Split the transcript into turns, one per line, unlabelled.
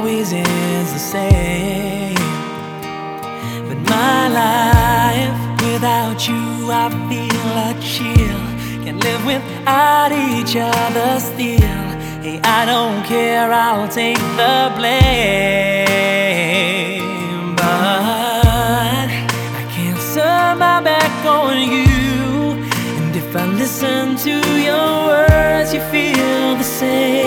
always ends the same. But my life without you, I feel a chill. Can't live without each other still. Hey, I don't care, I'll take the blame. But I can't turn my back on you. And if I listen to your words, you feel the same.